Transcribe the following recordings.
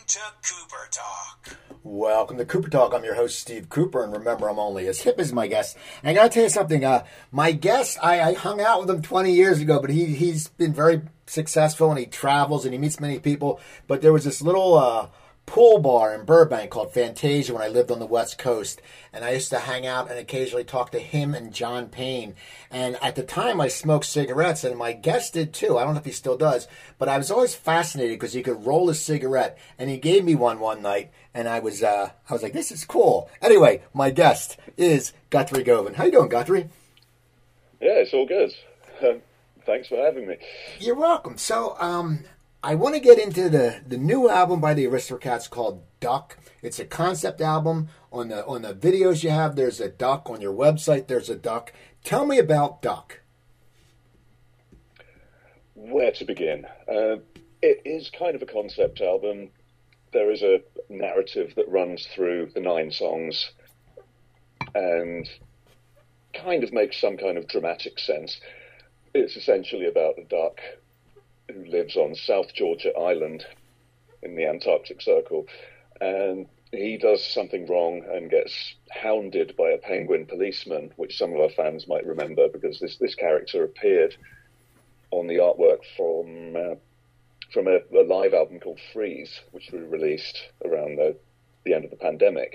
to Cooper Talk. Welcome to Cooper Talk. I'm your host, Steve Cooper, and remember, I'm only as hip as my guest. And I got to tell you something. My guest, I hung out with him 20 years ago, but he's been very successful, and he travels, and he meets many people. But there was this little pool bar in Burbank called Fantasia when I lived on the West Coast, and I used to hang out and occasionally talk to him and John Payne. And at the time, I smoked cigarettes, and my guest did too. I don't know if he still does, but I was always fascinated because he could roll a cigarette, and he gave me one night, and I was like, this is cool. Anyway, my guest is Guthrie Govan. How you doing, Guthrie? Yeah, it's all good. Thanks for having me. You're welcome. So, I want to get into the new album by the Aristocats called Duck. It's a concept album. On the videos you have, there's a duck. On your website, there's a duck. Tell me about Duck. Where to begin? It is kind of a concept album. There is a narrative that runs through the 9 songs and kind of makes some kind of dramatic sense. It's essentially about a duck who lives on South Georgia Island in the Antarctic Circle, and he does something wrong and gets hounded by a penguin policeman, which some of our fans might remember because this character appeared on the artwork from a live album called Freeze, which we released around the end of the pandemic.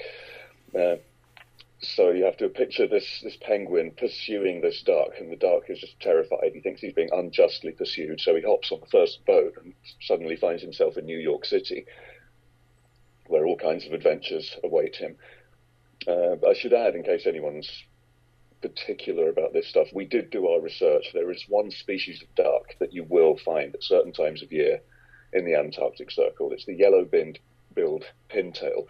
So you have to picture this penguin pursuing this duck, and the duck is just terrified. He thinks he's being unjustly pursued, so he hops on the first boat and suddenly finds himself in New York City, where all kinds of adventures await him. I should add, in case anyone's particular about this stuff, we did do our research. There is one species of duck that you will find at certain times of year in the Antarctic Circle. It's the yellow-billed pintail.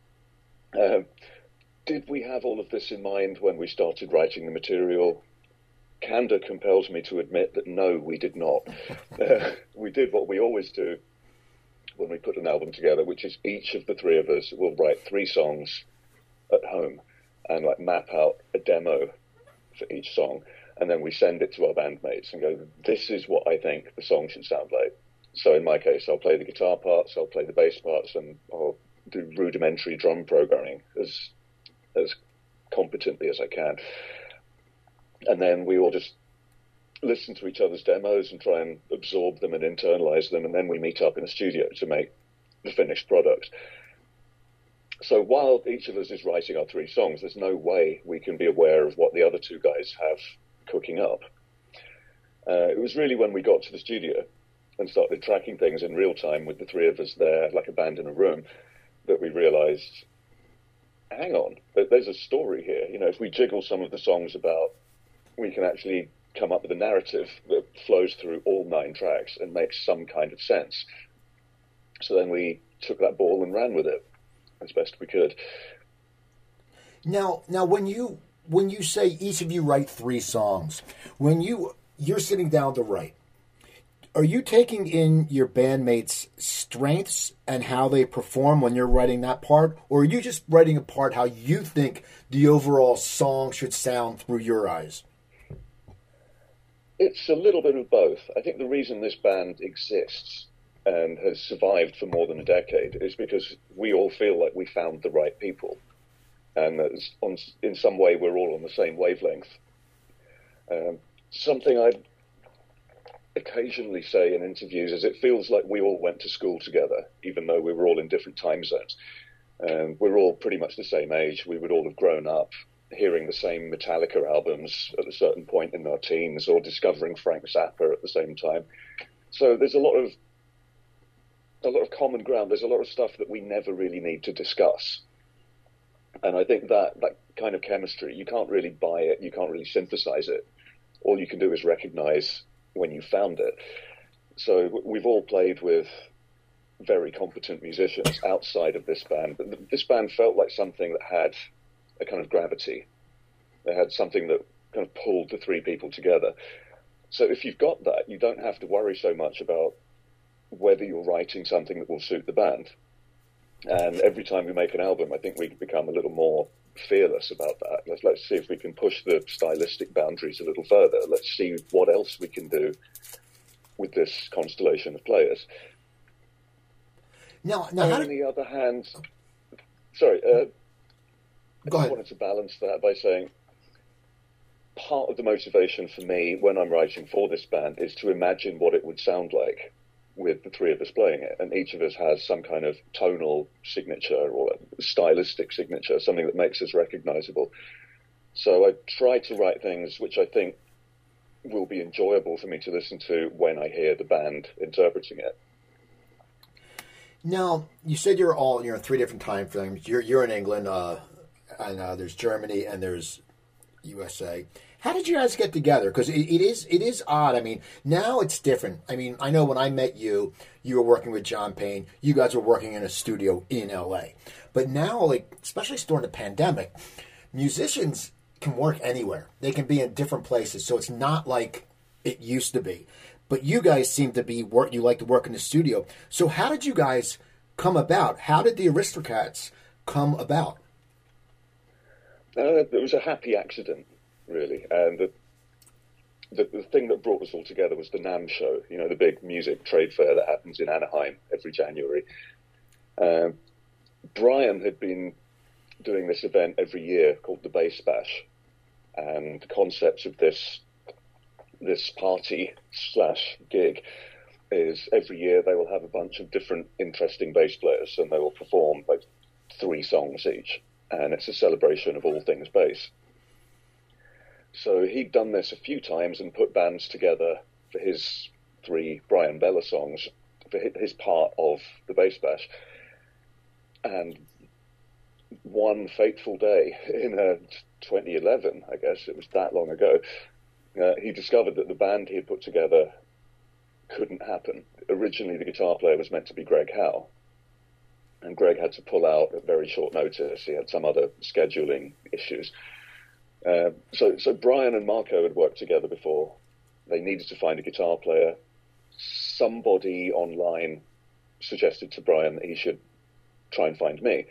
Did we have all of this in mind when we started writing the material? Candor compels me to admit that no, we did not. We did what we always do when we put an album together, which is each of the 3 of us will write 3 songs at home and map out a demo for each song, and then we send it to our bandmates and go, this is what I think the song should sound like. So in my case, I'll play the guitar parts, I'll play the bass parts, and I'll do rudimentary drum programming as competently as I can. And then we all just listen to each other's demos and try and absorb them and internalize them, and then we meet up in a studio to make the finished product. So while each of us is writing our 3 songs, there's no way we can be aware of what the other 2 guys have cooking up. It was really when we got to the studio and started tracking things in real time with the 3 of us there, like a band in a room, that we realized, hang on, there's a story here. You know, if we jiggle some of the songs about, we can actually come up with a narrative that flows through all 9 tracks and makes some kind of sense. So then we took that ball and ran with it as best we could. Now, when you say each of you write 3 songs, when you're sitting down to write, are you taking in your bandmates' strengths and how they perform when you're writing that part, or are you just writing a part how you think the overall song should sound through your eyes? It's a little bit of both. I think the reason this band exists and has survived for more than a decade is because we all feel like we found the right people, and that in some way we're all on the same wavelength. Something I occasionally say in interviews is it feels like we all went to school together, even though we were all in different time zones. We're all pretty much the same age. We would all have grown up hearing the same Metallica albums at a certain point in our teens, or discovering Frank Zappa at the same time. So there's a lot of common ground. There's a lot of stuff that we never really need to discuss. And I think that kind of chemistry, you can't really buy it, you can't really synthesize it. All you can do is recognize when you found it. So we've all played with very competent musicians outside of this band, but this band felt like something that had a kind of gravity. They had something that kind of pulled the 3 people together. So if you've got that, you don't have to worry so much about whether you're writing something that will suit the band. And every time we make an album, I think we become a little more fearless about that. Let's see if we can push the stylistic boundaries a little further. Let's see what else we can do with this constellation of players. how on did, the other hand, sorry, I go just ahead. wanted to balance that by saying part of the motivation for me when I'm writing for this band is to imagine what it would sound like with the three of us playing it. And each of us has some kind of tonal signature or a stylistic signature, something that makes us recognizable. So I try to write things which I think will be enjoyable for me to listen to when I hear the band interpreting it. Now, you said you're in three different time frames. You're in England, and there's Germany and there's USA. How did you guys get together? Because it is odd. I mean, now it's different. I mean, I know when I met you, you were working with John Payne. You guys were working in a studio in LA. But now, like, especially during the pandemic, musicians can work anywhere. They can be in different places. So it's not like it used to be. But you guys seem to be you like to work in the studio. So how did you guys come about? How did the Aristocats come about? It was a happy accident, really. And the thing that brought us all together was the NAMM show, you know, the big music trade fair that happens in Anaheim every January. Brian had been doing this event every year called the Bass Bash. And the concept of this party / gig is every year they will have a bunch of different interesting bass players and they will perform like 3 songs each. And it's a celebration of all things bass. So he'd done this a few times and put bands together for his 3 Brian Bella songs for his part of the Bass Bash. And one fateful day in 2011, I guess, it was that long ago, he discovered that the band he had put together couldn't happen. Originally, the guitar player was meant to be Greg Howe, and Greg had to pull out at very short notice. He had some other scheduling issues. So Brian and Marco had worked together before. They needed to find a guitar player. Somebody online suggested to Brian that he should try and find me.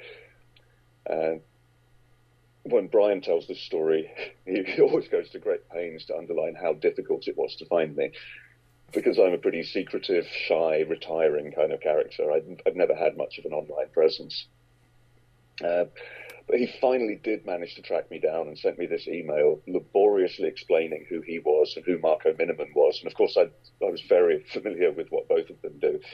When Brian tells this story, he always goes to great pains to underline how difficult it was to find me, because I'm a pretty secretive, shy, retiring kind of character. I've never had much of an online presence. But he finally did manage to track me down and sent me this email laboriously explaining who he was and who Marco Miniman was. And of course, I was very familiar with what both of them do.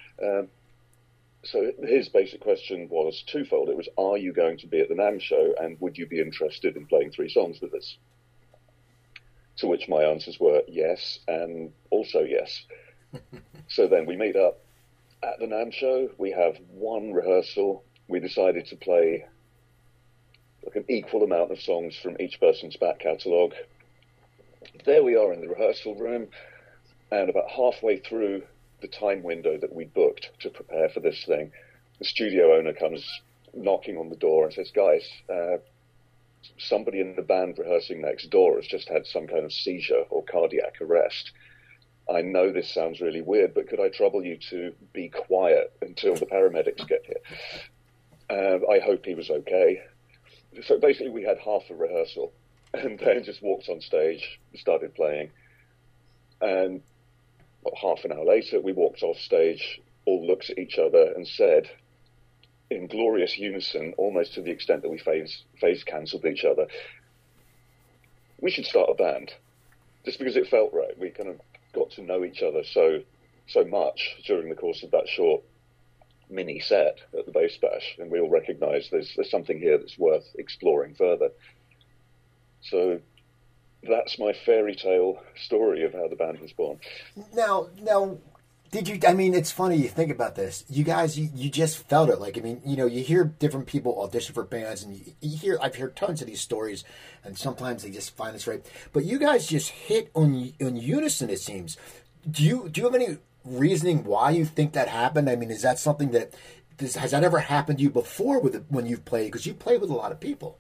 So his basic question was twofold. It was, are you going to be at the NAMM show, and would you be interested in playing 3 songs with us? To which my answers were yes, and also yes. So then we meet up at the NAMM show. We have 1 rehearsal. We decided to play like an equal amount of songs from each person's back catalogue. There we are in the rehearsal room, and about halfway through the time window that we booked to prepare for this thing, the studio owner comes knocking on the door and says, guys, somebody in the band rehearsing next door has just had some kind of seizure or cardiac arrest. I know this sounds really weird, but could I trouble you to be quiet until the paramedics get here? I hope he was okay. So basically we had half a rehearsal and then just walked on stage, started playing, and half an hour later, we walked off stage, all looked at each other and said, in glorious unison, almost to the extent that we phase cancelled each other, we should start a band. Just because it felt right. We kind of got to know each other so much during the course of that short mini set at the Bass Bash, and we all recognised there's something here that's worth exploring further. So that's my fairy tale story of how the band was born. Now, did you? I mean, it's funny you think about this. You guys, you just felt it. Like, I mean, you know, you hear different people audition for bands, and I've heard tons of these stories, and sometimes they just find this right. But you guys just hit on unison. It seems. Do you have any reasoning why you think that happened? I mean, is that something that has that ever happened to you before when you've played? Because you play with a lot of people.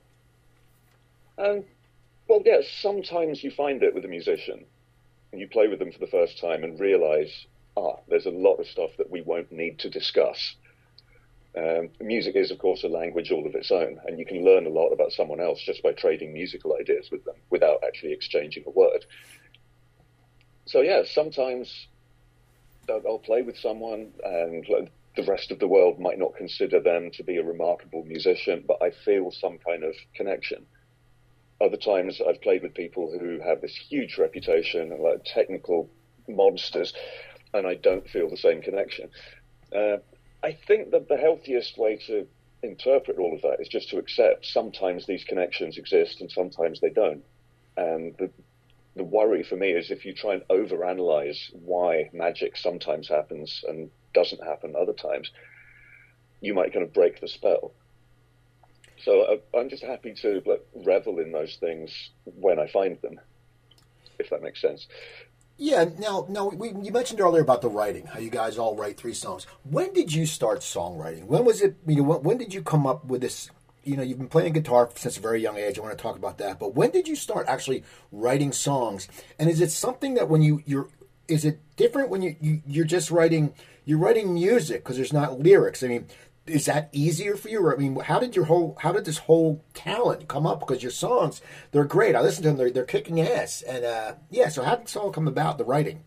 Well, yeah, sometimes you find it with a musician, and you play with them for the first time and realise, there's a lot of stuff that we won't need to discuss. Music is, of course, a language all of its own, and you can learn a lot about someone else just by trading musical ideas with them without actually exchanging a word. So, yeah, sometimes I'll play with someone and the rest of the world might not consider them to be a remarkable musician, but I feel some kind of connection. Other times I've played with people who have this huge reputation and like technical monsters, and I don't feel the same connection. I think that the healthiest way to interpret all of that is just to accept sometimes these connections exist and sometimes they don't. And the worry for me is if you try and overanalyze why magic sometimes happens and doesn't happen other times, you might kind of break the spell. So I'm just happy to revel in those things when I find them, if that makes sense. Yeah. Now, you mentioned earlier about the writing, how you guys all write 3 songs. When did you start songwriting? When was it? When did you come up with this? You've been playing guitar since a very young age. I want to talk about that. But when did you start actually writing songs? And is it something that when is it different when you're just writing? You're writing music because there's not lyrics. I mean, is that easier for you? I mean, how did this whole talent come up? Because your songs, they're great. I listen to them; they're kicking ass. And so how did this all come about? The writing.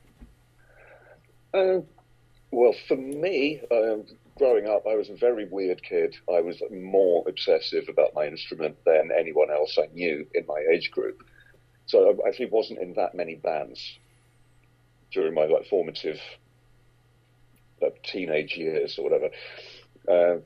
Well, for me, growing up, I was a very weird kid. I was more obsessive about my instrument than anyone else I knew in my age group. So I actually wasn't in that many bands during my formative teenage years or whatever.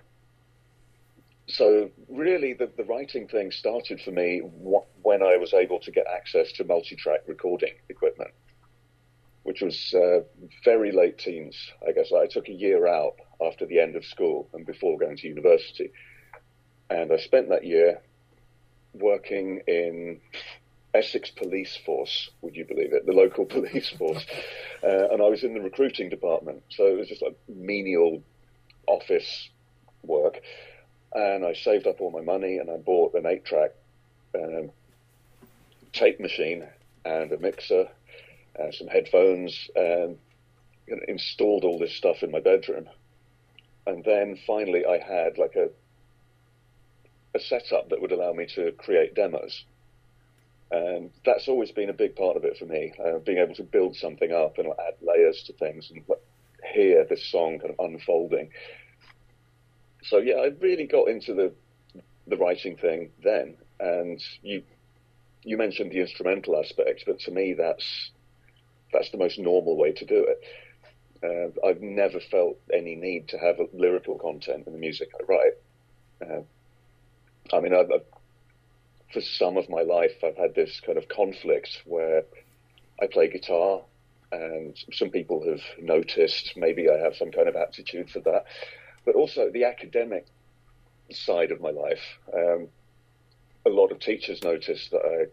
So really the writing thing started for me when I was able to get access to multi-track recording equipment, which was very late teens, I guess. I took a year out after the end of school and before going to university. And I spent that year working in Essex Police Force, would you believe it? The local police force. And I was in the recruiting department. So it was just like menial office work. And I saved up all my money and I bought an 8-track tape machine and a mixer and some headphones and installed all this stuff in my bedroom. And then finally I had a setup that would allow me to create demos. And that's always been a big part of it for me, being able to build something up and add layers to things and hear this song kind of unfolding. So yeah, I really got into the writing thing then. And you mentioned the instrumental aspect, but to me that's the most normal way to do it. I've never felt any need to have a lyrical content in the music I write. I mean, for some of my life, I've had this kind of conflict where I play guitar, and some people have noticed maybe I have some kind of aptitude for that. But also the academic side of my life. A lot of teachers noticed that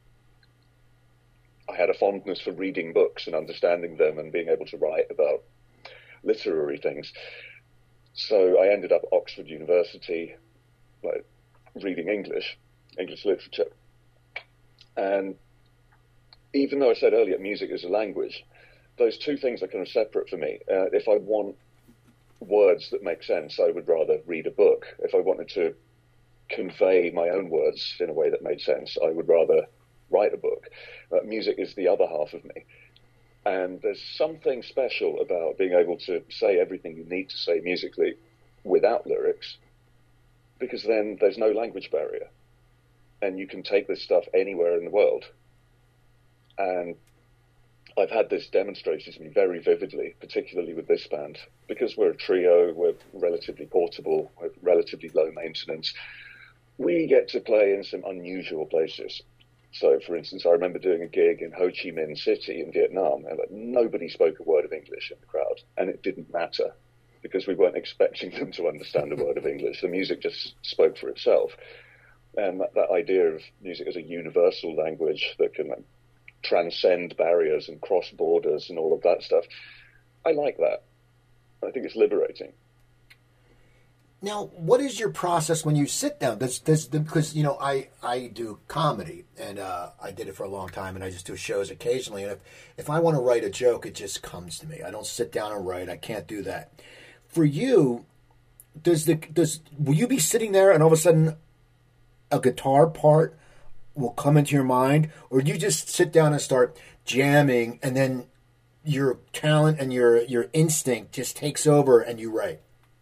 I had a fondness for reading books and understanding them and being able to write about literary things. So I ended up at Oxford University, reading English literature. And even though I said earlier music is a language, those two things are kind of separate for me. If I want words that make sense, I would rather read a book. If I wanted to convey my own words in a way that made sense, I would rather write a book. Music is the other half of me. And there's something special about being able to say everything you need to say musically without lyrics, because then there's no language barrier. And you can take this stuff anywhere in the world. And I've had this demonstrated to me very vividly, particularly with this band, because we're a trio, we're relatively portable, we're relatively low maintenance. We get to play in some unusual places. So, for instance, I remember doing a gig in Ho Chi Minh City in Vietnam, and nobody spoke a word of English in the crowd, and it didn't matter, because we weren't expecting them to understand a word of English. The music just spoke for itself. And that idea of music as a universal language that can transcend barriers and cross borders and all of that stuff, I like that. I think it's liberating. Now, what is your process when you sit down? Because, I do comedy, and I did it for a long time, and I just do shows occasionally. And if I want to write a joke, it just comes to me. I don't sit down and write. I can't do that. For you, will you be sitting there and all of a sudden a guitar part will come into your mind, or do you just sit down and start jamming, and then your talent and your instinct just takes over and you write?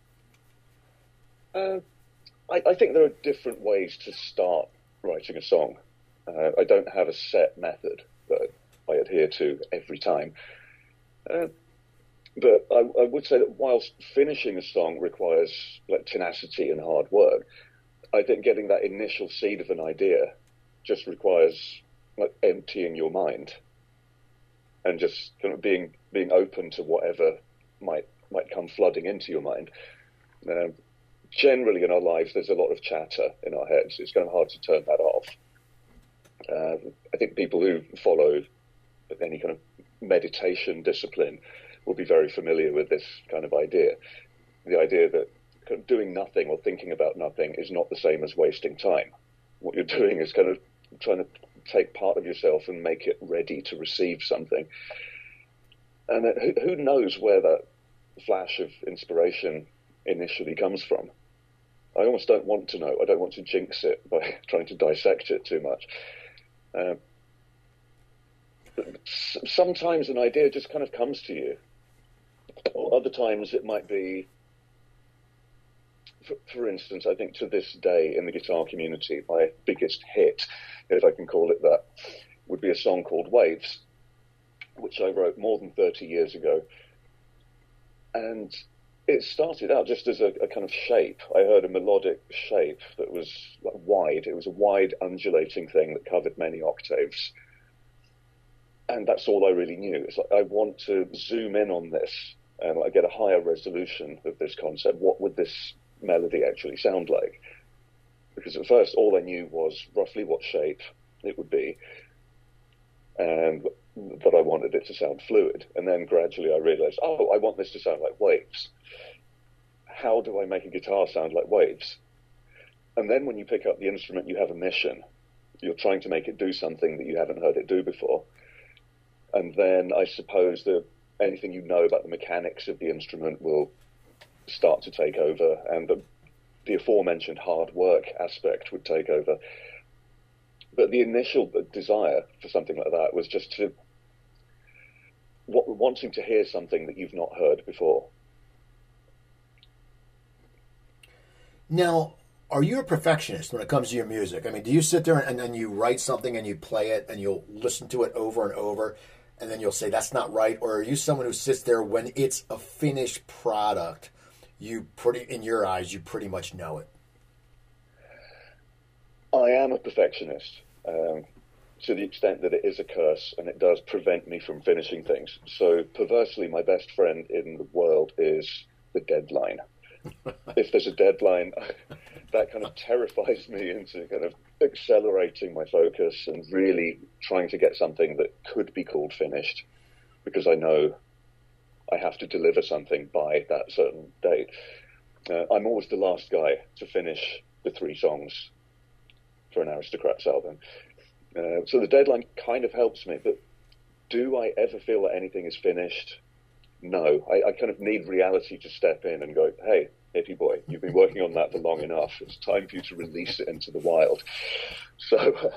I think there are different ways to start writing a song. I don't have a set method that I adhere to every time. But I would say that whilst finishing a song requires like tenacity and hard work, I think getting that initial seed of an idea just requires like emptying your mind and just kind of being open to whatever might come flooding into your mind. Generally in our lives, there's a lot of chatter in our heads. It's kind of hard to turn that off. I think people who follow any kind of meditation discipline will be very familiar with this kind of idea. The idea that kind of doing nothing or thinking about nothing is not the same as wasting time. What you're doing is kind of trying to take part of yourself and make it ready to receive something. And who knows where that flash of inspiration initially comes from? I almost don't want to know. I don't want to jinx it by trying to dissect it too much. Sometimes an idea just kind of comes to you. Or other times it might be, for instance, I think to this day in the guitar community, my biggest hit, if I can call it that, would be a song called Waves, which I wrote more than 30 years ago. And it started out just as a kind of shape. I heard a melodic shape that was wide. It was a wide, undulating thing that covered many octaves. And that's all I really knew. It's like, I want to zoom in on this and I get a higher resolution of this concept. What would this melody actually sound like? Because at first, all I knew was roughly what shape it would be, and that I wanted it to sound fluid. And then gradually I realized, oh, I want this to sound like waves. How do I make a guitar sound like waves? And then when you pick up the instrument, you have a mission. You're trying to make it do something that you haven't heard it do before. And then I suppose that anything you know about the mechanics of the instrument will start to take over, and the aforementioned hard work aspect would take over. But the initial desire for something like that was just to wanting to hear something that you've not heard before. Now, are you a perfectionist when it comes to your music? I mean, do you sit there and then you write something and you play it and you'll listen to it over and over and then you'll say that's not right? Or are you someone who sits there when it's a finished product, in your eyes, you pretty much know it? I am a perfectionist to the extent that it is a curse and it does prevent me from finishing things. So perversely, my best friend in the world is the deadline. If there's a deadline, that kind of terrifies me into kind of accelerating my focus and really trying to get something that could be called finished, because I know I have to deliver something by that certain date. I'm always the last guy to finish the 3 songs for an Aristocrats album. So the deadline kind of helps me, but do I ever feel that anything is finished? No. I kind of need reality to step in and go, hey, hippie boy, you've been working on that for long enough. It's time for you to release it into the wild. So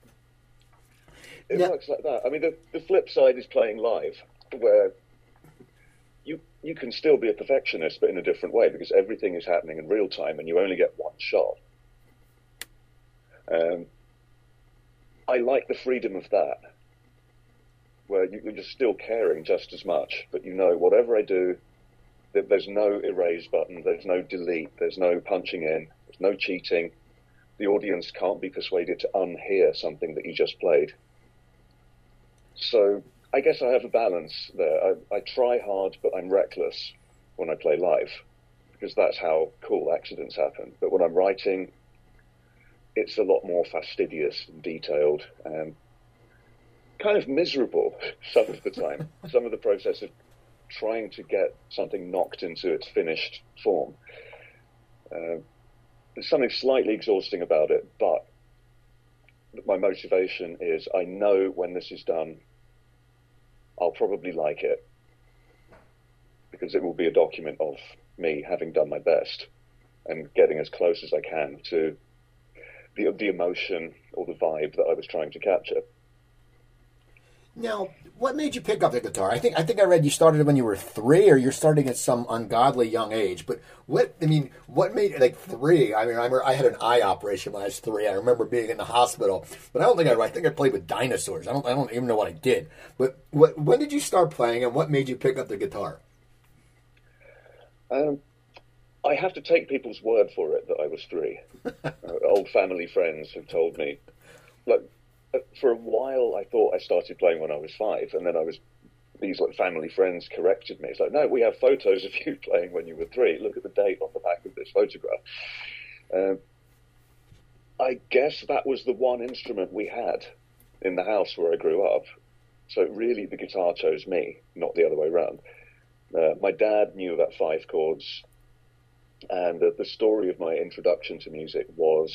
it works like that. I mean, the flip side is playing live, where you can still be a perfectionist, but in a different way, because everything is happening in real time and you only get one shot. I like the freedom of that, where you're just still caring just as much, but you know, whatever I do, there's no erase button, there's no delete, there's no punching in, there's no cheating. The audience can't be persuaded to unhear something that you just played. So I guess I have a balance there. I try hard, but I'm reckless when I play live, because that's how cool accidents happen. But when I'm writing, it's a lot more fastidious and detailed and kind of miserable some of the time. Some of the process of trying to get something knocked into its finished form. There's something slightly exhausting about it, but my motivation is I know when this is done, I'll probably like it, because it will be a document of me having done my best and getting as close as I can to the emotion or the vibe that I was trying to capture. Now, what made you pick up the guitar? I think I read you started when you were 3, or you're starting at some ungodly young age. But what made like 3? I remember I had an eye operation when I was 3. I remember being in the hospital, but I think I played with dinosaurs. I don't even know what I did. But when did you start playing, and what made you pick up the guitar? I have to take people's word for it that I was 3. Old family friends have told me, like, for a while I thought I started playing when I was 5, and then these like family friends corrected me. It's like, no, we have photos of you playing when you were 3. Look at the date on the back of this photograph. I guess that was the one instrument we had in the house where I grew up. So really the guitar chose me, not the other way around. My dad knew about 5 chords, and the story of my introduction to music was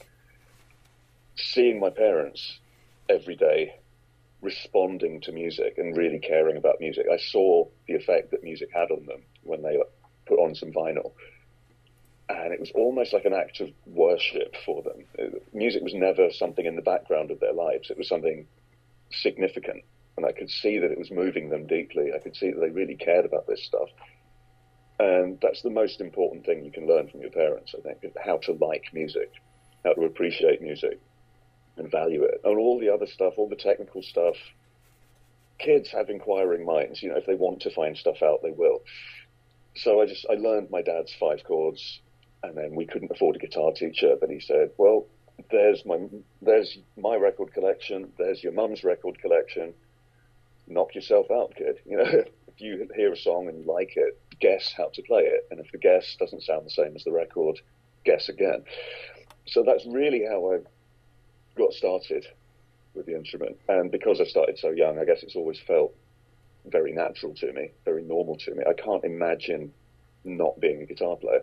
seeing my parents every day responding to music and really caring about music. I saw the effect that music had on them when they put on some vinyl, and it was almost like an act of worship for them. Music was never something in the background of their lives. It was something significant, and I could see that it was moving them deeply. I could see that they really cared about this stuff. And that's the most important thing you can learn from your parents, I think, is how to like music, how to appreciate music and value it. And all the other stuff, all the technical stuff, kids have inquiring minds. You know, if they want to find stuff out, they will. So I learned my dad's 5 chords, and then we couldn't afford a guitar teacher, but he said, well, there's my record collection, there's your mum's record collection, knock yourself out, kid. You know, if you hear a song and you like it, guess how to play it. And if the guess doesn't sound the same as the record, guess again. So that's really how I got started with the instrument. And because I started so young, I guess it's always felt very natural to me, very normal to me. I can't imagine not being a guitar player.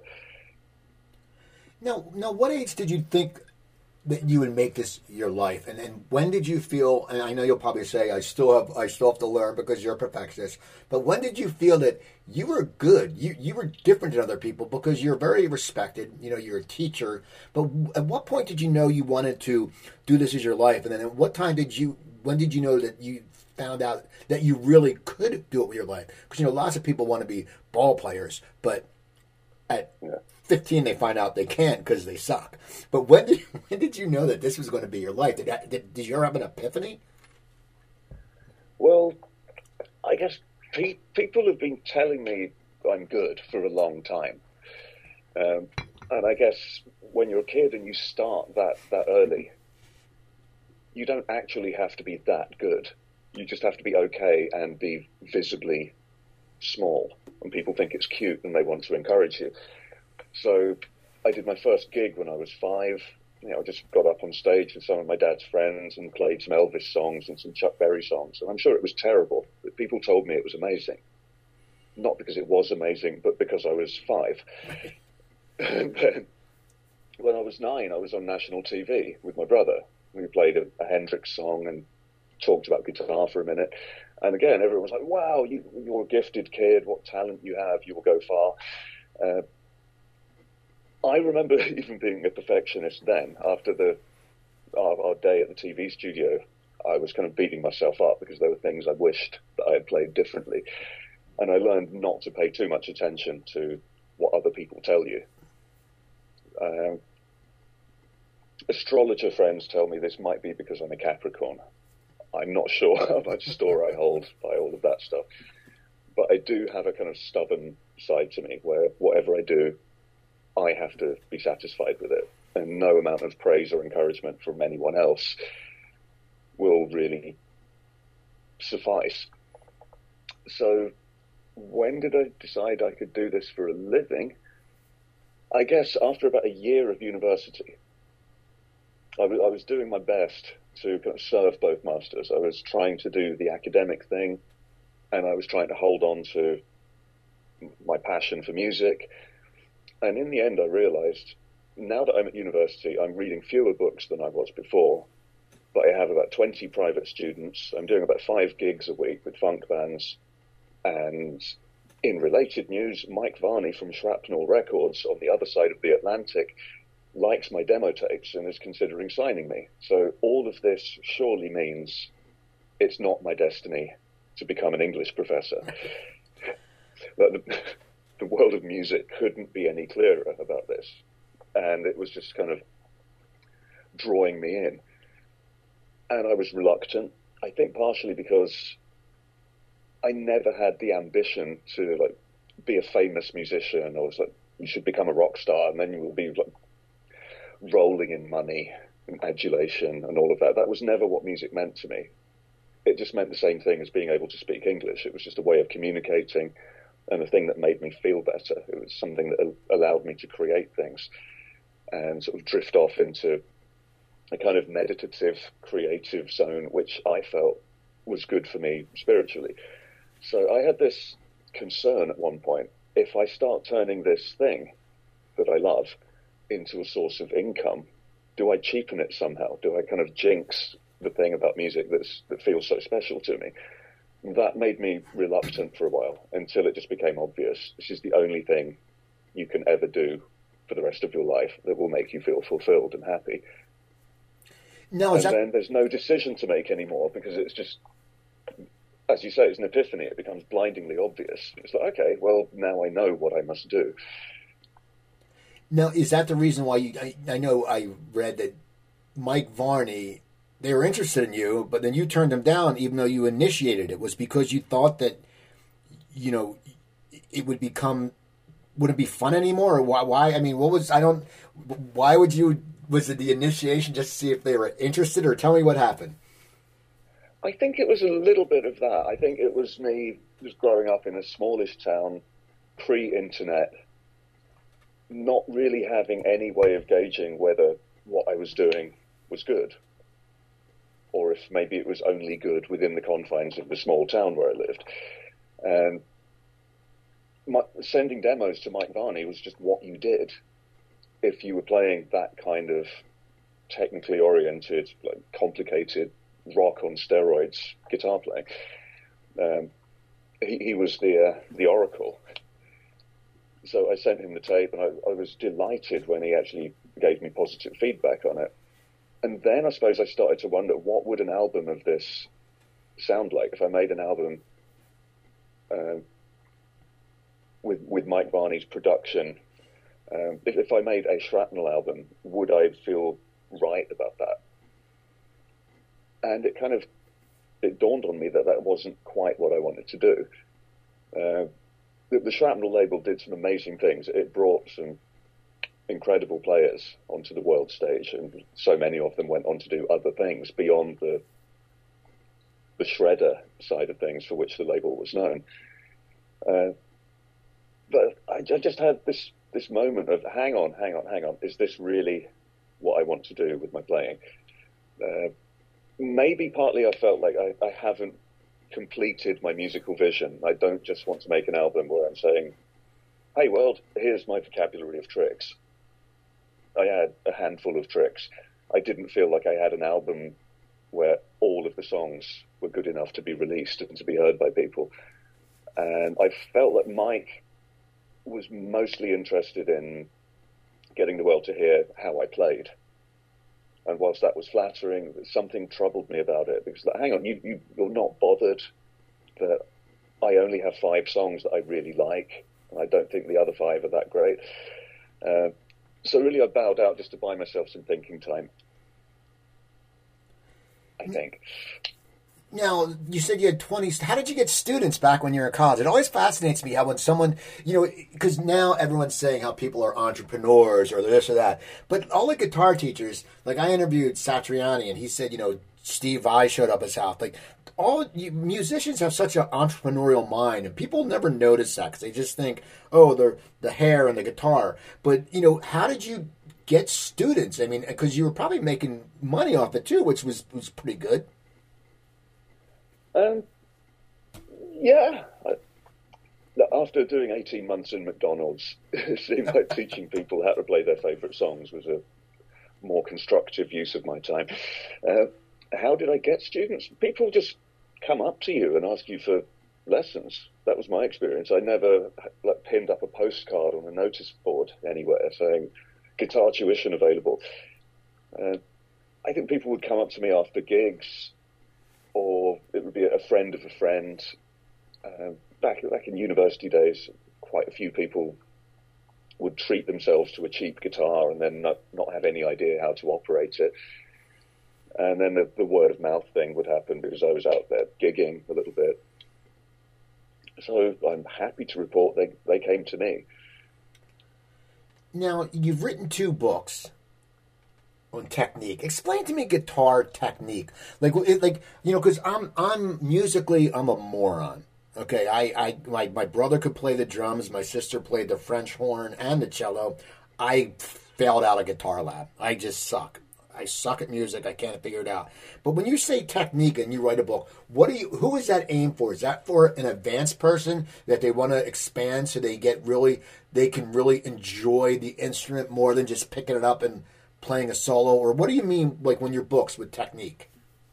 Now, what age did you think that you would make this your life, and then when did you feel? And I know you'll probably say I still have to learn because you're a perfectionist. But when did you feel that you were good? You were different than other people because you're very respected. You know, you're a teacher. But at what point did you know you wanted to do this as your life? And then at what time when did you know that you found out that you really could do it with your life? Because you know, lots of people want to be ball players, but at 15 they find out they can't because they suck. But when did you know that this was going to be your life? Did you ever have an epiphany? Well, I guess people have been telling me I'm good for a long time. And I guess when you're a kid and you start that early, you don't actually have to be that good. You just have to be okay and be visibly small. And people think it's cute and they want to encourage you. So I did my first gig when I was 5. You know, I just got up on stage with some of my dad's friends and played some Elvis songs and some Chuck Berry songs. And I'm sure it was terrible, but people told me it was amazing. Not because it was amazing, but because I was 5. And then when I was 9, I was on national TV with my brother. We played a Hendrix song and talked about guitar for a minute. And again, everyone was like, wow, you're a gifted kid. What talent you have. You will go far. I remember even being a perfectionist then. After our day at the TV studio, I was kind of beating myself up because there were things I wished that I had played differently. And I learned not to pay too much attention to what other people tell you. Astrologer friends tell me this might be because I'm a Capricorn. I'm not sure how much store I hold by all of that stuff. But I do have a kind of stubborn side to me where whatever I do, I have to be satisfied with it, and no amount of praise or encouragement from anyone else will really suffice. So when did I decide I could do this for a living? I guess after about a year of university. I was doing my best to kind of serve both masters. I was trying to do the academic thing, and I was trying to hold on to my passion for music. And in the end, I realized, now that I'm at university, I'm reading fewer books than I was before, but I have about 20 private students. I'm doing about 5 gigs a week with funk bands. And in related news, Mike Varney from Shrapnel Records on the other side of the Atlantic likes my demo tapes and is considering signing me. So all of this surely means it's not my destiny to become an English professor. But the world of music couldn't be any clearer about this. And it was just kind of drawing me in. And I was reluctant, I think partially because I never had the ambition to like be a famous musician. I was like, you should become a rock star and then you will be like rolling in money and adulation and all of that. That was never what music meant to me. It just meant the same thing as being able to speak English. It was just a way of communicating and a thing that made me feel better. It was something that allowed me to create things and sort of drift off into a kind of meditative, creative zone, which I felt was good for me spiritually. So I had this concern at one point, if I start turning this thing that I love into a source of income, do I cheapen it somehow? Do I kind of jinx the thing about music that feels so special to me? That made me reluctant for a while until it just became obvious. This is the only thing you can ever do for the rest of your life that will make you feel fulfilled and happy. No, then there's no decision to make anymore because it's just, as you say, it's an epiphany. It becomes blindingly obvious. It's like, okay, well, now I know what I must do. Now, is that the reason why I know I read that Mike Varney, they were interested in you, but then you turned them down even though you initiated it. Was because you thought that, you know, it would become, would it be fun anymore? Or why? I mean, why would you, was it the initiation just to see if they were interested, or tell me what happened? I think it was a little bit of that. I think it was me just growing up in a smallish town, pre-internet, not really having any way of gauging whether what I was doing was good, or if maybe it was only good within the confines of the small town where I lived. And sending demos to Mike Varney was just what you did if you were playing that kind of technically oriented, like complicated rock on steroids guitar playing. He was the oracle. So I sent him the tape, and I was delighted when he actually gave me positive feedback on it. And then I suppose I started to wonder, what would an album of this sound like if I made an album with Mike Varney's production? If I made a Shrapnel album, would I feel right about that? And it dawned on me that wasn't quite what I wanted to do. The Shrapnel label did some amazing things. It brought some incredible players onto the world stage, and so many of them went on to do other things beyond the shredder side of things for which the label was known. But I just had this moment of, hang on, is this really what I want to do with my playing? Maybe partly I felt like I haven't completed my musical vision. I don't just want to make an album where I'm saying, hey world, here's my vocabulary of tricks. I had a handful of tricks. I didn't feel like I had an album where all of the songs were good enough to be released and to be heard by people. And I felt that Mike was mostly interested in getting the world to hear how I played. And whilst that was flattering, something troubled me about it, because, like, hang on, you're not bothered that I only have 5 songs that I really like, and I don't think the other 5 are that great. So really I bowed out just to buy myself some thinking time, I think. Now, you said you had 20. How did you get students back when you were in college? It always fascinates me how when someone, because now everyone's saying how people are entrepreneurs or this or that. But all the guitar teachers, like I interviewed Satriani, and he said, Steve Vai showed up at his house. Like, musicians have such an entrepreneurial mind, and people never notice that because they just think, oh, they're the hair and the guitar. But, how did you get students? I mean, because you were probably making money off it too, which was pretty good. Yeah. After doing 18 months in McDonald's, it seemed like teaching people how to play their favourite songs was a more constructive use of my time. How did I get students? People just come up to you and ask you for lessons. That was my experience. I never pinned up a postcard on a notice board anywhere saying guitar tuition available. I think people would come up to me after gigs or it would be a friend of a friend. Back in university days, quite a few people would treat themselves to a cheap guitar and then not have any idea how to operate it. And then the word of mouth thing would happen because I was out there gigging a little bit. So I'm happy to report they came to me. Now, you've written 2 books on technique. Explain to me guitar technique. Because I'm musically, I'm a moron. Okay, my brother could play the drums. My sister played the French horn and the cello. I failed out of Guitar Lab. I just suck. I suck at music. I can't figure it out. But when you say technique and you write a book, who is that aimed for? Is that for an advanced person that they want to expand so they can really enjoy the instrument more than just picking it up and playing a solo? Or what do you mean, like, when your books with technique?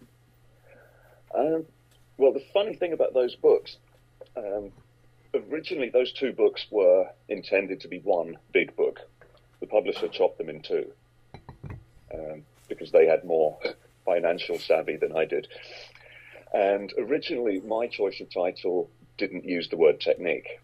Well, the funny thing about those books, originally those 2 books were intended to be one big book. The publisher chopped them in 2 because they had more financial savvy than I did. And originally my choice of title didn't use the word technique.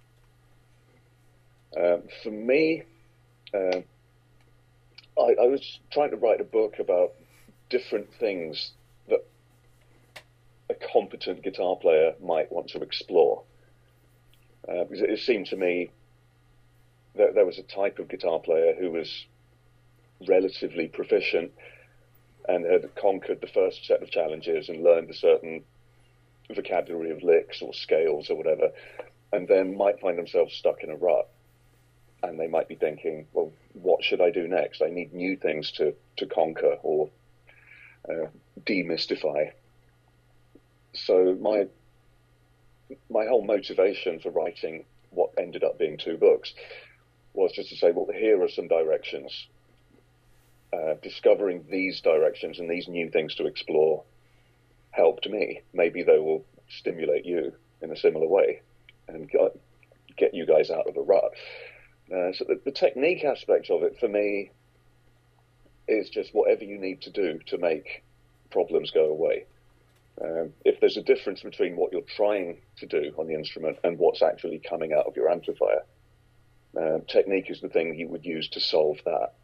For me, I was trying to write a book about different things that a competent guitar player might want to explore. Because it seemed to me that there was a type of guitar player who was relatively proficient and had conquered the first set of challenges and learned a certain vocabulary of licks or scales or whatever, and then might find themselves stuck in a rut. And they might be thinking, well, what should I do next? I need new things to conquer or demystify. So my whole motivation for writing what ended up being 2 books was just to say, well, here are some directions. Discovering these directions and these new things to explore helped me. Maybe they will stimulate you in a similar way and get you guys out of a rut. So the technique aspect of it for me is just whatever you need to do to make problems go away. If there's a difference between what you're trying to do on the instrument and what's actually coming out of your amplifier, technique is the thing you would use to solve that.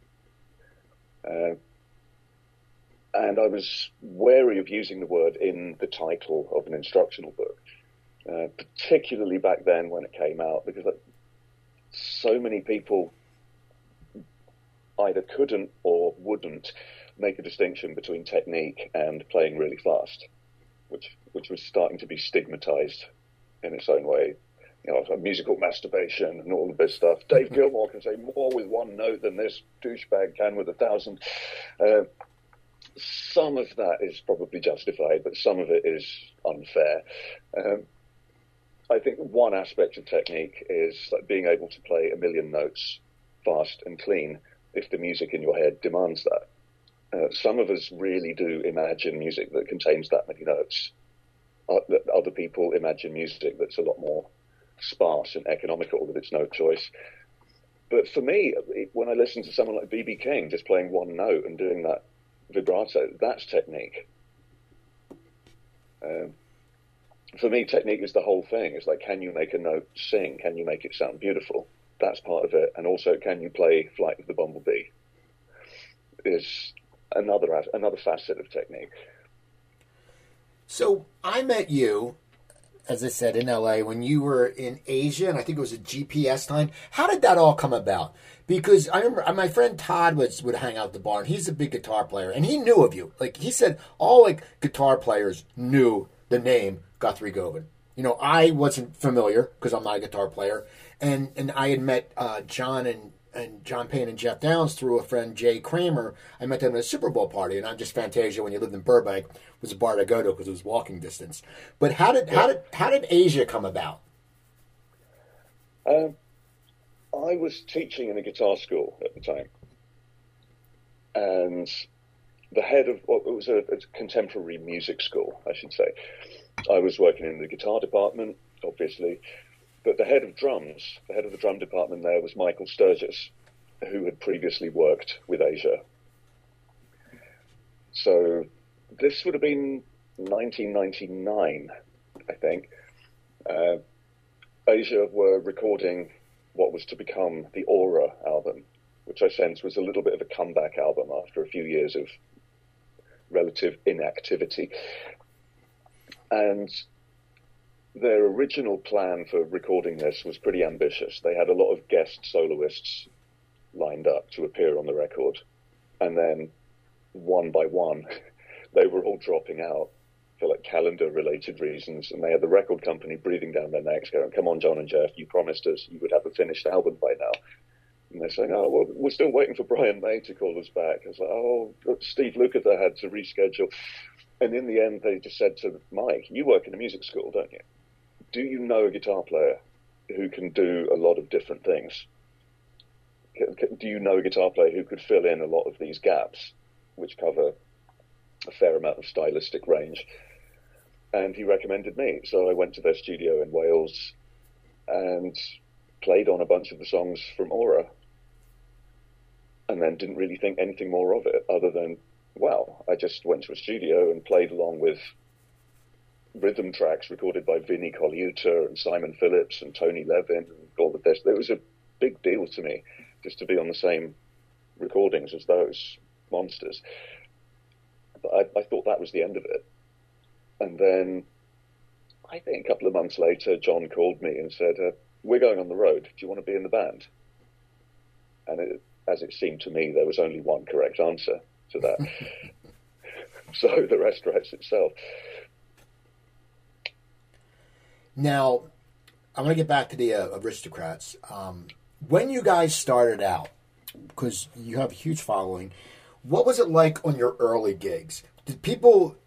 And I was wary of using the word in the title of an instructional book, particularly back then when it came out, because so many people either couldn't or wouldn't make a distinction between technique and playing really fast, which was starting to be stigmatized in its own way. You know, musical masturbation and all of this stuff. Dave Gilmour can say more with 1 note than this douchebag can with 1,000. Some of that is probably justified, but some of it is unfair. I think one aspect of technique is like being able to play 1,000,000 notes fast and clean if the music in your head demands that. Some of us really do imagine music that contains that many notes. Other people imagine music that's a lot more sparse and economical with its note choice. But for me, when I listen to someone like B.B. King just playing 1 note and doing that vibrato, that's technique. For me, technique is the whole thing. It's like, can you make a note sing? Can you make it sound beautiful? That's part of it. And also, can you play Flight of the Bumblebee? Is another facet of technique. So I met you, as I said, in LA when you were in Asia, and I think it was a GPS time. How did that all come about? Because I remember my friend Todd would hang out at the bar, and he's a big guitar player, and he knew of you. Like he said, all guitar players knew the name Guthrie Govan. You know, I wasn't familiar because I'm not a guitar player, and I had met John Payne and Jeff Downs through a friend, Jay Kramer. I met them at a Super Bowl party, and I'm just Fantasia, when you lived in Burbank, was a bar to go to because it was walking distance. But how did Asia come about? I was teaching in a guitar school at the time, and the head of, well, it was a contemporary music school, I should say. I was working in the guitar department, obviously, but the head of the drum department there was Michael Sturgis, who had previously worked with Asia. So this would have been 1999, I think, Asia were recording what was to become the Aura album, which I sense was a little bit of a comeback album after a few years of relative inactivity. And their original plan for recording this was pretty ambitious. They had a lot of guest soloists lined up to appear on the record. And then, one by one, they were all dropping out for like calendar-related reasons. And they had the record company breathing down their necks going, come on, John and Jeff, you promised us you would have a finished album by now. And they're saying, oh, well, we're still waiting for Brian May to call us back. I was like, oh, Steve Lukather had to reschedule. And in the end, they just said to Mike, you work in a music school, don't you? Do you know a guitar player who can do a lot of different things? Do you know a guitar player who could fill in a lot of these gaps, which cover a fair amount of stylistic range? And he recommended me. So I went to their studio in Wales and played on a bunch of the songs from Aura, and then didn't really think anything more of it other than, wow, I just went to a studio and played along with rhythm tracks recorded by Vinnie Colaiuta and Simon Phillips and Tony Levin and all of this. It was a big deal to me just to be on the same recordings as those monsters. But I thought that was the end of it. And then I think a couple of months later, John called me and said, we're going on the road. Do you want to be in the band? And as it seemed to me, there was only one correct answer to that. So the rest writes itself. Now, I want to get back to the Aristocrats. When you guys started out, because you have a huge following, what was it like on your early gigs? Did people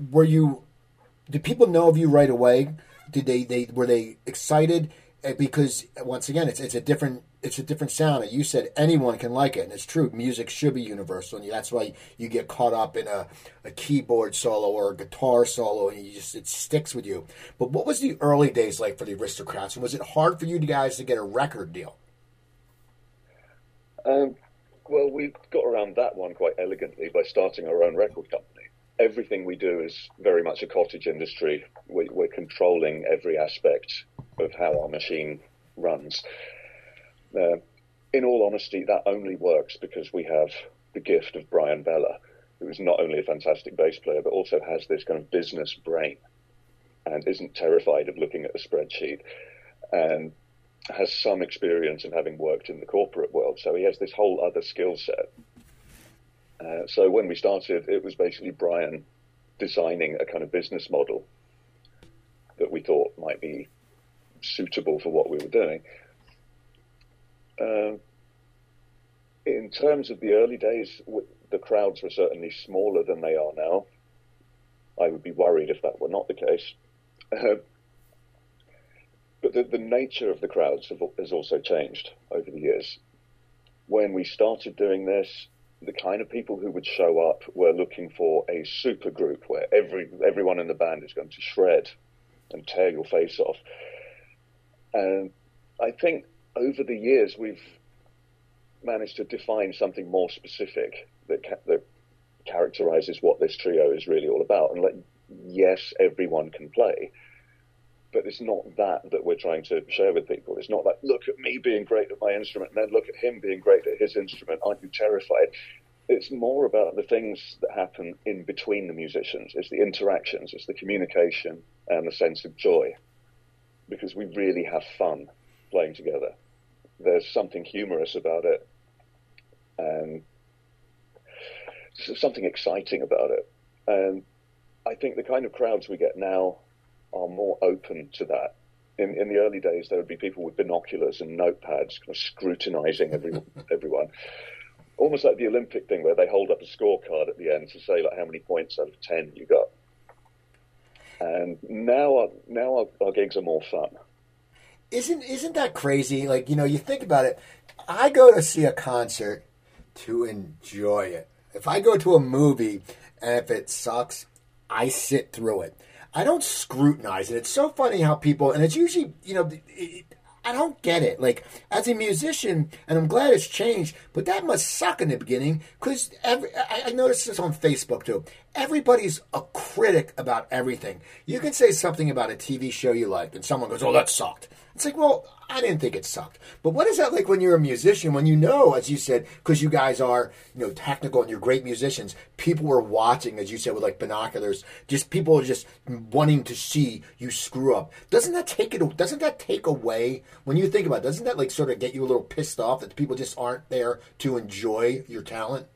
know of you right away? Were they excited? Because once again, it's a different sound. You said anyone can like it, and it's true. Music should be universal, and that's why you get caught up in a keyboard solo or a guitar solo, and it sticks with you. But what was the early days like for the Aristocrats, and was it hard for you guys to get a record deal? Well, we got around that one quite elegantly by starting our own record company. Everything we do is very much a cottage industry. We're controlling every aspect of how our machine runs. In all honesty, that only works because we have the gift of Brian Bella, who is not only a fantastic bass player, but also has this kind of business brain and isn't terrified of looking at a spreadsheet and has some experience in having worked in the corporate world. So he has this whole other skill set. So when we started, it was basically Brian designing a kind of business model that we thought might be suitable for what we were doing. In terms of the early days, the crowds were certainly smaller than they are now. I would be worried if that were not the case. But the nature of the crowds has also changed over the years. When we started doing this, the kind of people who would show up were looking for a super group where everyone in the band is going to shred and tear your face off. And I think over the years we've managed to define something more specific that characterizes what this trio is really all about. And yes, everyone can play, but it's not that we're trying to share with people. It's not like, look at me being great at my instrument and then look at him being great at his instrument. Aren't you terrified? It's more about the things that happen in between the musicians. It's the interactions, it's the communication and the sense of joy, because we really have fun playing together. There's something humorous about it and something exciting about it. And I think the kind of crowds we get now are more open to that. In the early days, there would be people with binoculars and notepads kind of scrutinizing everyone. Almost like the Olympic thing where they hold up a scorecard at the end to say like how many points out of 10 you got. And now our gigs are more fun. Isn't that crazy? Like, you think about it. I go to see a concert to enjoy it. If I go to a movie and if it sucks, I sit through it. I don't scrutinize it. It's so funny how people, and it's usually, I don't get it. Like, as a musician, and I'm glad it's changed, but that must suck in the beginning, because I noticed this on Facebook, too. everybody's a critic about everything. You can say something about a TV show you liked, and someone goes, "Oh, that sucked." It's like, well, I didn't think it sucked. But what is that like when you're a musician, when you know, as you said, because you guys are, technical and you're great musicians, people were watching, as you said, with like binoculars, just people are just wanting to see you screw up. Doesn't that take away, when you think about it, doesn't that like sort of get you a little pissed off that the people just aren't there to enjoy your talent?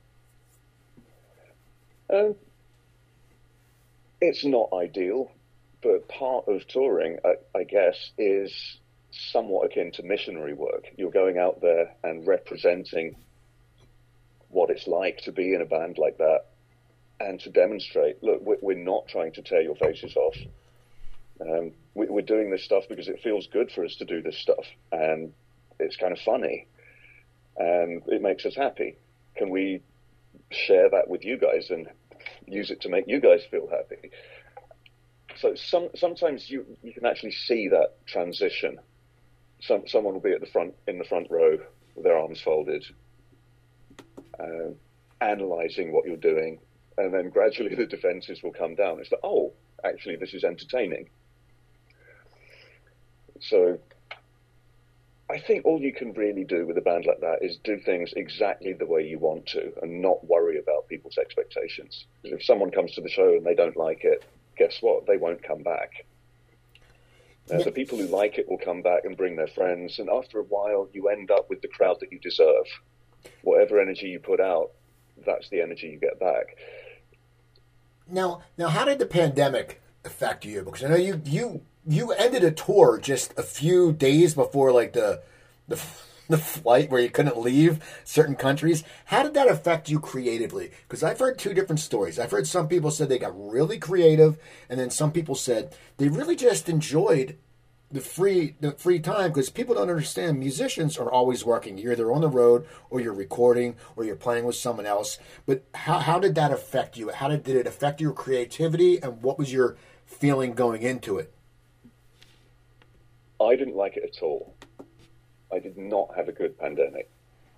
It's not ideal, but part of touring, I guess, is somewhat akin to missionary work. You're going out there and representing what it's like to be in a band like that and to demonstrate, look, we're not trying to tear your faces off. We're doing this stuff because it feels good for us to do this stuff, and it's kind of funny, and it makes us happy. Can we share that with you guys and use it to make you guys feel happy? So sometimes you can actually see that transition. Someone will be in the front row with their arms folded, analysing what you're doing, and then gradually the defences will come down. It's like, oh, actually, this is entertaining. So I think all you can really do with a band like that is do things exactly the way you want to and not worry about people's expectations. Because if someone comes to the show and they don't like it, guess what? They won't come back. The people who like it will come back and bring their friends, and after a while you end up with the crowd that you deserve. Whatever energy you put out, that's the energy you get back. Now, how did the pandemic affect you? Because I know you ended a tour just a few days before like the flight where you couldn't leave certain countries. How did that affect you creatively? Because I've heard two different stories. I've heard some people said they got really creative, and then some people said they really just enjoyed the free time, because people don't understand musicians are always working. You're either on the road or you're recording or you're playing with someone else. But how did that affect you? Did it affect your creativity, and what was your feeling going into it? I didn't like it at all. I did not have a good pandemic.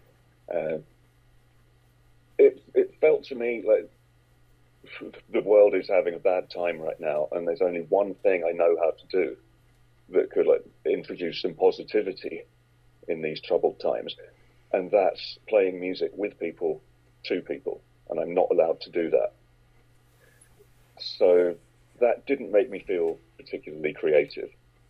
It felt to me like the world is having a bad time right now, and there's only one thing I know how to do that could introduce some positivity in these troubled times, and that's playing music with people, to people, and I'm not allowed to do that. So that didn't make me feel particularly creative.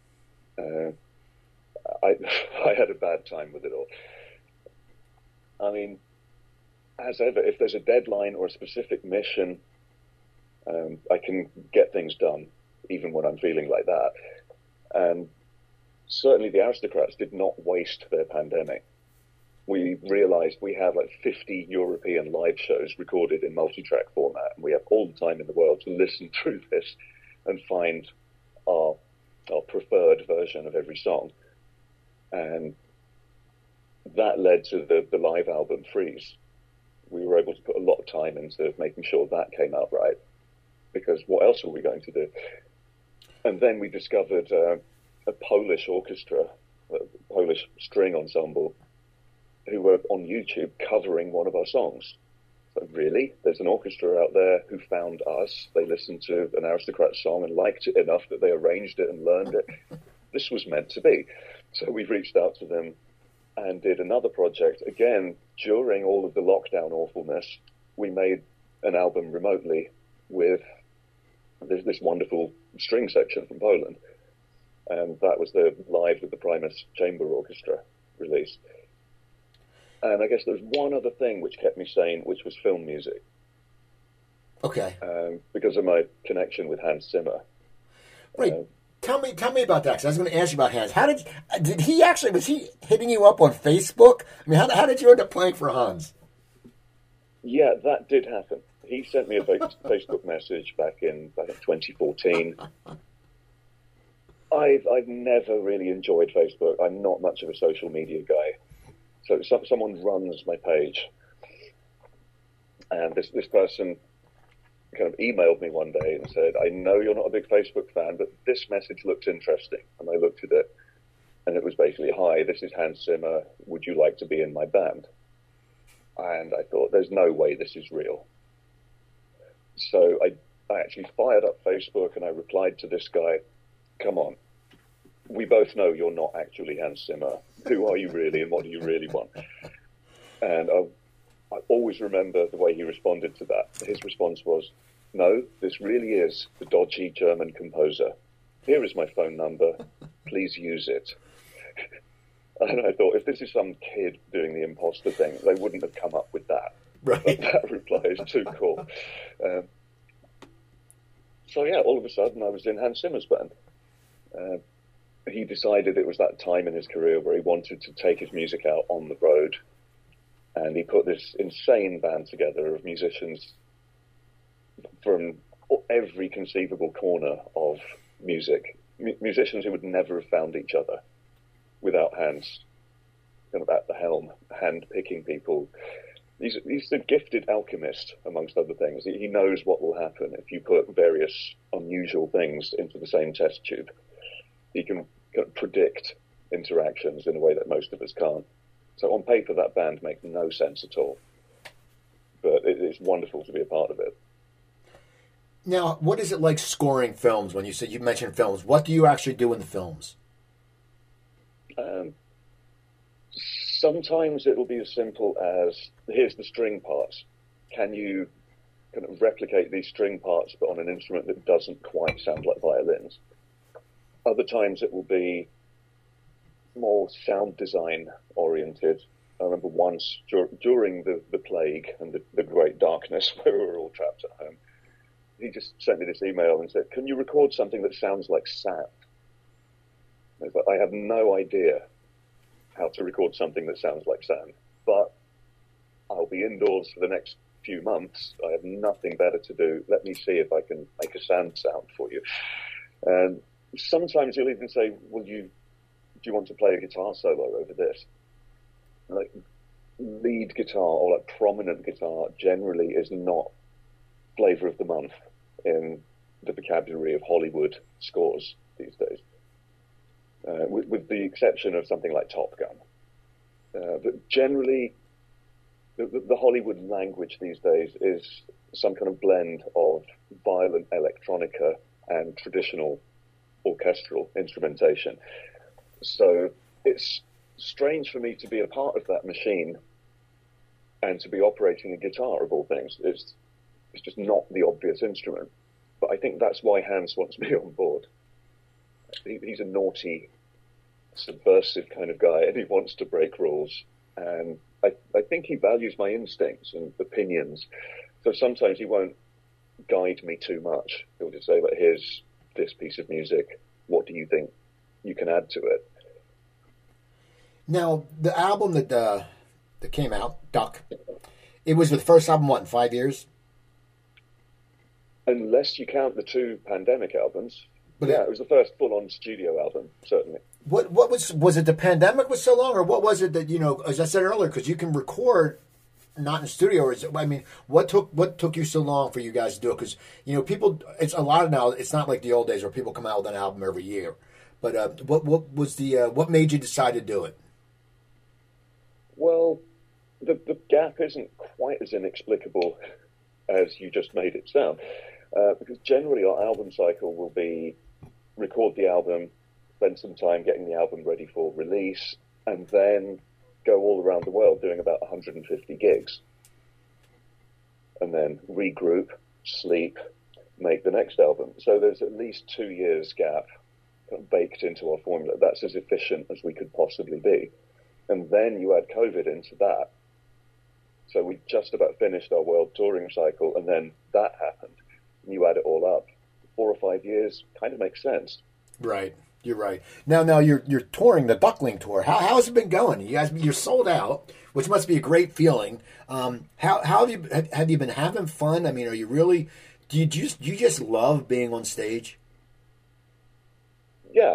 I had a bad time with it all. I mean, as ever, if there's a deadline or a specific mission, I can get things done, even when I'm feeling like that. And certainly the Aristocrats did not waste their pandemic. We realized we have 50 European live shows recorded in multi-track format, and we have all the time in the world to listen through this and find our preferred version of every song. And that led to the live album Freeze. We were able to put a lot of time into making sure that came out right, because what else were we going to do? And then we discovered a Polish orchestra, a Polish string ensemble, who were on YouTube covering one of our songs. So really? There's an orchestra out there who found us. They listened to an Aristocrat song and liked it enough that they arranged it and learned it. This was meant to be. So we reached out to them and did another project. Again, during all of the lockdown awfulness, we made an album remotely with this wonderful string section from Poland. And that was the Live with the Primus Chamber Orchestra release. And I guess there's one other thing which kept me sane, which was film music. Okay. Because of my connection with Hans Zimmer. Right. Tell me about that, because I was going to ask you about Hans. Was he hitting you up on Facebook? I mean, how did you end up playing for Hans? Yeah, that did happen. He sent me a Facebook message back in 2014. I've never really enjoyed Facebook. I'm not much of a social media guy. So someone runs my page, and this person kind of emailed me one day and said, I know you're not a big Facebook fan, but this message looked interesting. And I looked at it, and it was basically, hi, this is Hans Zimmer. Would you like to be in my band? And I thought, there's no way this is real. So I actually fired up Facebook and I replied to this guy, come on, we both know you're not actually Hans Zimmer. Who are you really and what do you really want? And I always remember the way he responded to that. His response was, no, this really is the dodgy German composer. Here is my phone number. Please use it. And I thought, if this is some kid doing the imposter thing, they wouldn't have come up with that. Right. But that reply is too cool. So yeah, all of a sudden I was in Hans Zimmer's band. He decided it was that time in his career where he wanted to take his music out on the road. And he put this insane band together of musicians from every conceivable corner of music. Musicians who would never have found each other without Hans kind of at the helm, hand-picking people. He's a gifted alchemist, amongst other things. He knows what will happen if you put various unusual things into the same test tube. He can kind of predict interactions in a way that most of us can't. So on paper, that band makes no sense at all. But it's wonderful to be a part of it. Now, what is it like scoring films? When you mentioned films, what do you actually do in the films? Sometimes it'll be as simple as, here's the string parts. Can you kind of replicate these string parts but on an instrument that doesn't quite sound like violins? Other times it will be more sound design oriented. I remember once during the plague and the great darkness where we were all trapped at home, he just sent me this email and said, can you record something that sounds like sand? I was like, I have no idea how to record something that sounds like sand, but I'll be indoors for the next few months. I have nothing better to do. Let me see if I can make a sand sound for you. And sometimes he'll even say, well, do you want to play a guitar solo over this? Like, lead guitar or like prominent guitar generally is not flavor of the month in the vocabulary of Hollywood scores these days. With the exception of something like Top Gun. But generally, the Hollywood language these days is some kind of blend of violent electronica and traditional orchestral instrumentation. So it's strange for me to be a part of that machine and to be operating a guitar, of all things. It's just not the obvious instrument. But I think that's why Hans wants me on board. He's a naughty, subversive kind of guy, and he wants to break rules. And I think he values my instincts and opinions. So sometimes he won't guide me too much. He'll just say, like, here's this piece of music. What do you think you can add to it? Now, the album that came out, Duck, it was the first album, what, in 5 years? Unless you count the two pandemic albums. But yeah, it was the first full-on studio album, certainly. What was it the pandemic was so long, or what was it that, as I said earlier, because you can record not in studio, or what took you so long for you guys to do it? Because, people, it's a lot of now, it's not like the old days where people come out with an album every year. But what made you decide to do it? Well, the gap isn't quite as inexplicable as you just made it sound. Because generally our album cycle will be record the album, spend some time getting the album ready for release, and then go all around the world doing about 150 gigs. And then regroup, sleep, make the next album. So there's at least 2 years gap kind of baked into our formula. That's as efficient as we could possibly be. And then you add COVID into that. So we just about finished our world touring cycle, and then that happened. And you add it all up, 4 or 5 years kind of makes sense. Right. You're right. Now you're touring the Duckling tour. How has it been going? You're sold out, which must be a great feeling. How have you been having fun? I mean, are you really? Do you just love being on stage? Yeah.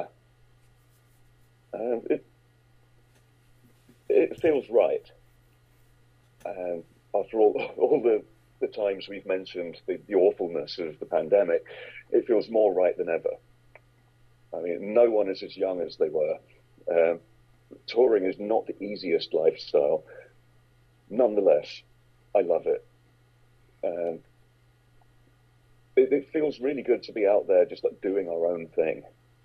It feels right. And after all the times we've mentioned the awfulness of the pandemic, it feels more right than ever. I mean, no one is as young as they were. Touring is not the easiest lifestyle. Nonetheless, I love it. it feels really good to be out there just like doing our own thing.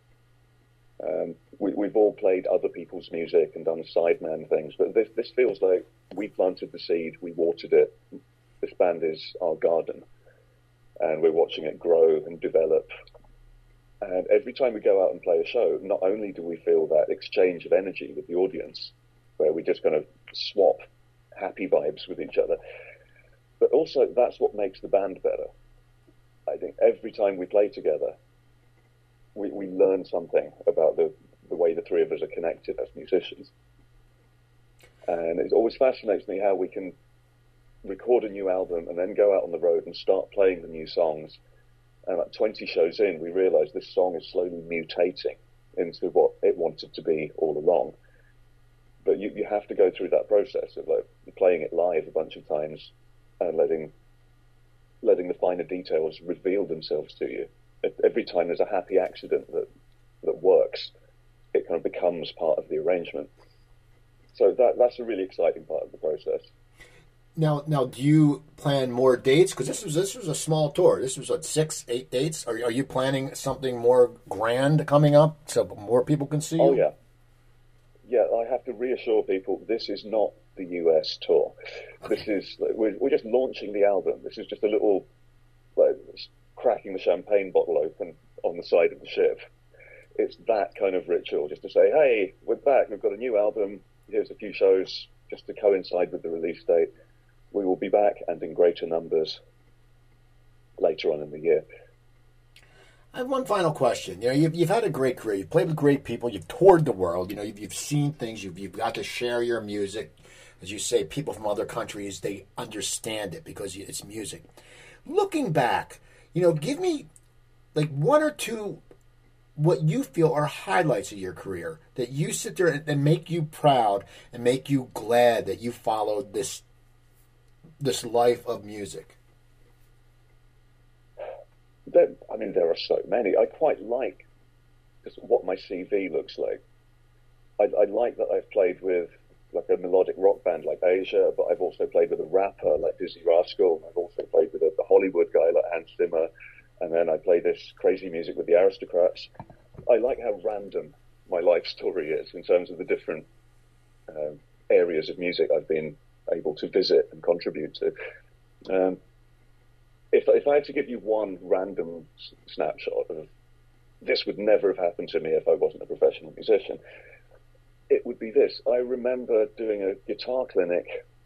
We've all played other people's music and done sideman things, but this feels like we planted the seed, we watered it. This band is our garden, and we're watching it grow and develop. And every time we go out and play a show, not only do we feel that exchange of energy with the audience, where we just kind of swap happy vibes with each other, but also that's what makes the band better. I think every time we play together, we learn something about the way the three of us are connected as musicians. And it always fascinates me how we can record a new album and then go out on the road and start playing the new songs. And like 20 shows in, we realise this song is slowly mutating into what it wanted to be all along. But you have to go through that process of like playing it live a bunch of times and letting the finer details reveal themselves to you. Every time there's a happy accident that works, it kind of becomes part of the arrangement. So that's a really exciting part of the process. Now, do you plan more dates? Because this was a small tour. This was what, 6, 8 dates. Are you planning something more grand coming up so more people can see you? Oh yeah. I have to reassure people this is not the US tour. Okay. This is we're just launching the album. This is just a little cracking the champagne bottle open on the side of the ship. It's that kind of ritual, just to say, hey, we're back. We've got a new album. Here's a few shows just to coincide with the release date. We will be back and in greater numbers later on in the year. I have one final question. You've had a great career. You've played with great people. You've toured the world. You've seen things. You've got to share your music. As you say, people from other countries, they understand it because it's music. Looking back, give me like one or two what you feel are highlights of your career that you sit there and make you proud and make you glad that you followed this life of music. There are so many. I quite like just what my CV looks like. I like that I've played with like a melodic rock band like Asia, but I've also played with a rapper like Dizzy Rascal. I've also played with a Hollywood guy like Hans Zimmer, and then I play this crazy music with the Aristocrats. I like how random my life story is in terms of the different areas of music I've been able to visit and contribute to. If I had to give you one random snapshot of this would never have happened to me if I wasn't a professional musician, it would be this. I remember doing a guitar clinic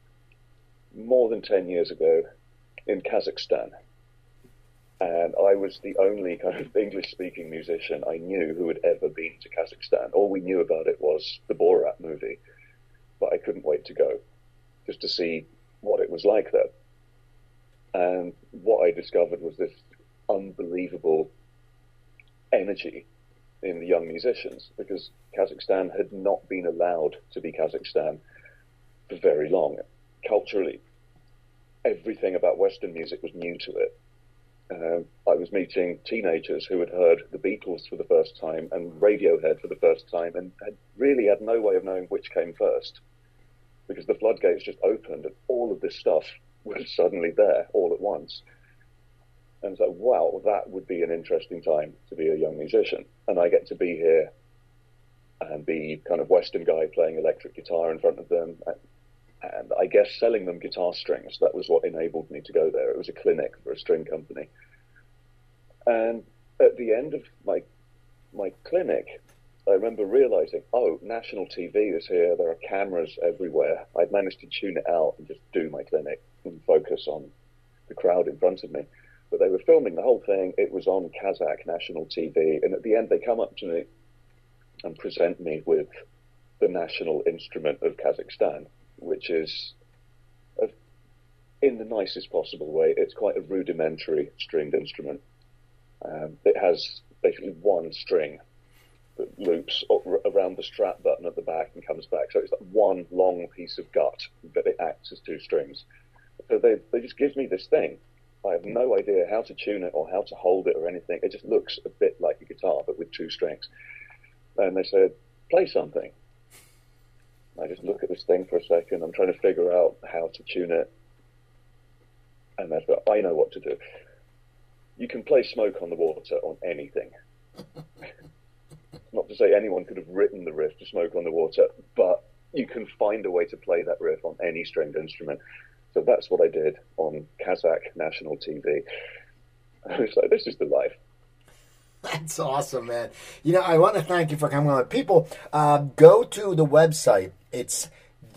more than 10 years ago in Kazakhstan. And I was the only kind of English-speaking musician I knew who had ever been to Kazakhstan. All we knew about it was the Borat movie. But I couldn't wait to go, just to see what it was like there. And what I discovered was this unbelievable energy in the young musicians, because Kazakhstan had not been allowed to be Kazakhstan for very long. Culturally, everything about Western music was new to it. I was meeting teenagers who had heard the Beatles for the first time and Radiohead for the first time and had no way of knowing which came first, because the floodgates just opened and all of this stuff was suddenly there all at once. And so, wow, that would be an interesting time to be a young musician. And I get to be here and be kind of Western guy playing electric guitar in front of them. And I guess selling them guitar strings, that was what enabled me to go there. It was a clinic for a string company. And at the end of my clinic, I remember realizing, national TV is here. There are cameras everywhere. I'd managed to tune it out and just do my clinic and focus on the crowd in front of me. But they were filming the whole thing. It was on Kazakh national TV. And at the end, they come up to me and present me with the national instrument of Kazakhstan, which is, in the nicest possible way, it's quite a rudimentary stringed instrument. It has basically one string that loops around the strap button at the back and comes back. So it's like one long piece of gut, but it acts as two strings. So they just give me this thing. I have no idea how to tune it or how to hold it or anything. It just looks a bit like a guitar, but with two strings. And they said, play something. I just look at this thing for a second. I'm trying to figure out how to tune it. And I thought, I know what to do. You can play Smoke on the Water on anything. Not to say anyone could have written the riff to Smoke on the Water, but you can find a way to play that riff on any stringed instrument. So that's what I did on Kazakh national TV. I was like, this is the life. That's awesome, man. You know, I want to thank you for coming on. People, go to the website. It's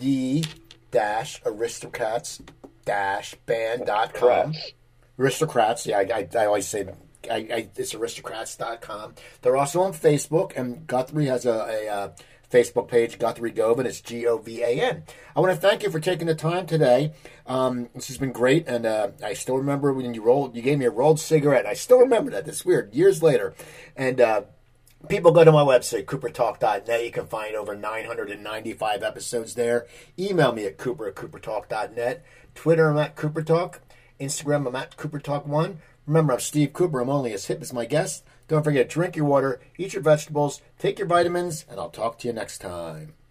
the-aristocrats-band.com. Aristocrats, yeah, I always say it's aristocrats.com. They're also on Facebook, and Guthrie has a Facebook page, Guthrie Govan. It's Govan. I want to thank you for taking the time today. This has been great, and I still remember when you gave me a rolled cigarette. I still remember that. It's weird, years later. And people, go to my website, coopertalk.net. You can find over 995 episodes there. Email me at cooper@coopertalk.net. Twitter, I'm at coopertalk. Instagram, I'm at coopertalk1. Remember, I'm Steve Cooper. I'm only as hip as my guest. Don't forget to drink your water, eat your vegetables, take your vitamins, and I'll talk to you next time.